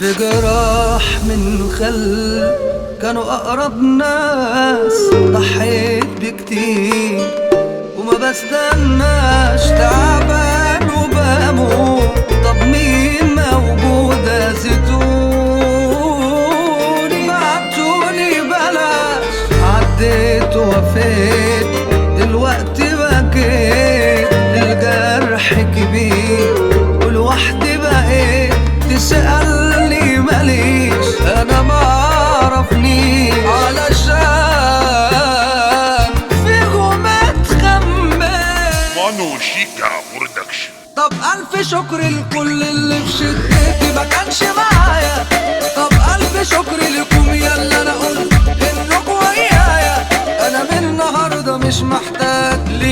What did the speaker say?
في جراح من خل كانوا أقرب ناس، ضحيت بكتير وما بستناش، تعبان وبموت، طب مين موجود زيتوني؟ بعتولي بلاش، عديت ووفيت، دلوقتي بكيت، الجرح كبير ولوحدي بقيت، تسألني ماليش أنا معرفنيش، علشان فيهم اتخمن. مانو شيكا برودكشن. طب ألف شكر لكل اللي في شدتي ما كانش معايا، طب ألف شكر لكم يلا أنا قلت إنكوا ويايا، أنا من النهاردة مش محتاج ليه